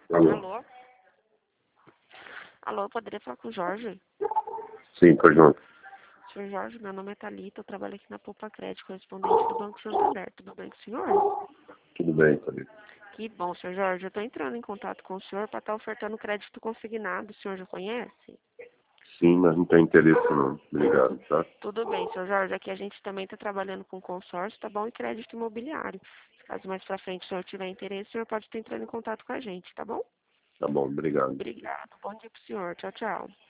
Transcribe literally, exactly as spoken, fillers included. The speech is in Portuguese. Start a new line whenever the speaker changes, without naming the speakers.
Alô?
Alô? Alô, poderia falar com o Jorge?
Sim, pois não.
Senhor Jorge, meu nome é Thalita, eu trabalho aqui na Poupa Crédito, correspondente do Banco Santander. Tudo bem com o senhor?
Tudo bem, Thalita.
Que bom, senhor Jorge. Eu estou entrando em contato com o senhor para estar ofertando crédito consignado. O senhor já conhece?
Sim, mas não tem interesse não. Obrigado, tá?
Tudo bem, senhor Jorge. Aqui a gente também está trabalhando com consórcio, tá bom? E crédito imobiliário. Caso mais para frente o senhor tiver interesse, o senhor pode estar entrando em contato com a gente, tá bom?
Tá bom, obrigado.
Obrigado. Bom dia para o senhor. Tchau, tchau.